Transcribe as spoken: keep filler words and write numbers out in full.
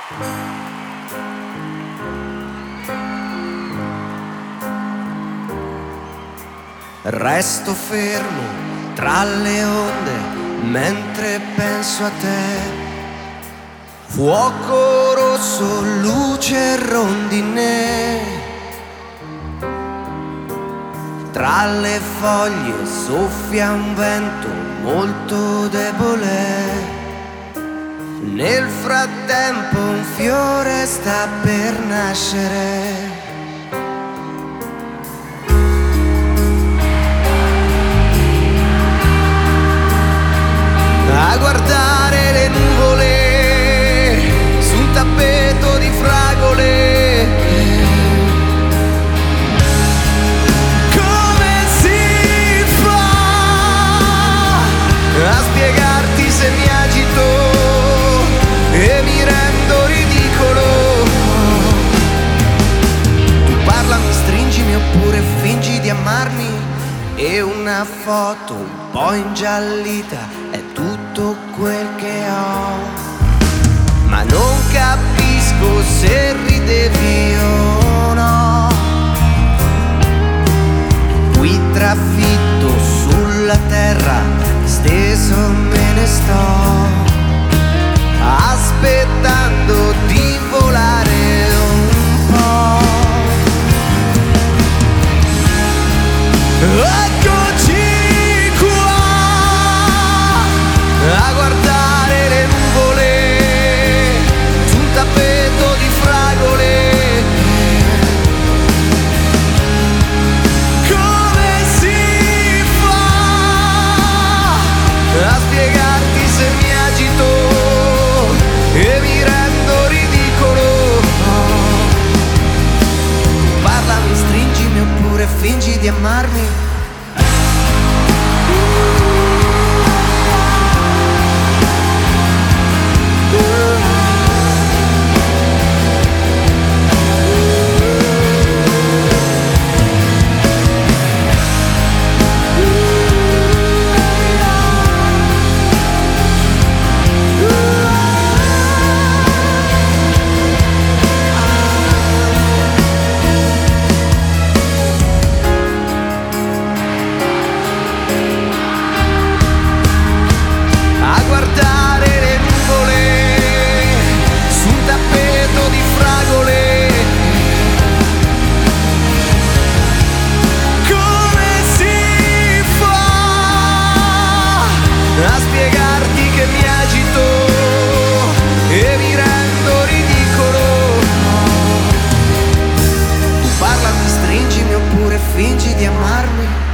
Resto fermo tra le onde mentre penso a te. Fuoco rosso, luce rondine. Tra le foglie soffia un vento molto debole. Nel frattempo un fiore sta per nascere. A guardare le nuvole su un tappeto di fragole. Come si fa a spiegarti se mi agito e mi rendo ridicolo? Tu parlami, stringimi oppure fingi di amarmi, e una foto un po' ingiallita è tutto quel che ho. Ma non capisco se ridevi o no. Qui trafitto sulla terra, steso me ne sto, aspettando di volare un po'. Eccoci qua a guardare le nuvole su un tappeto di fragole. Come si fa a spiegarti se mi agito e mi rendo ridicolo? Parlami, stringimi oppure fingi di amarmi. A spiegarti che mi agito e mi rendo ridicolo. Tu parlami, stringimi oppure fingi di amarmi.